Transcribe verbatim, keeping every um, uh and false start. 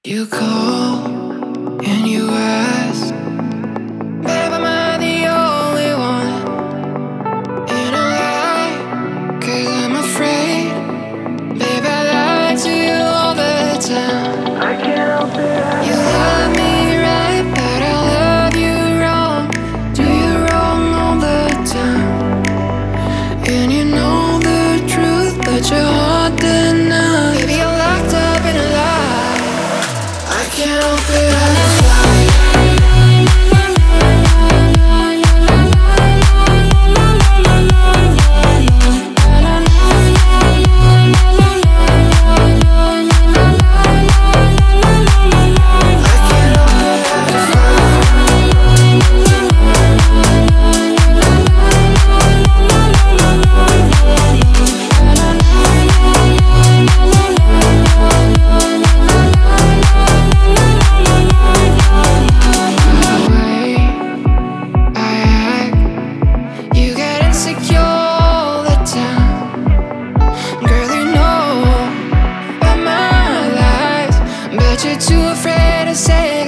You call and you ask, babe, am I the only one in a lie? 'Cause I'm afraid, babe, I lie to you all the time. I can't help it. You love me right, but I love you wrong. Do you wrong all the time? And you know the truth, but your heart denies. Baby, you're locked up in a lie. I can't help it, I just lie. You're too afraid to say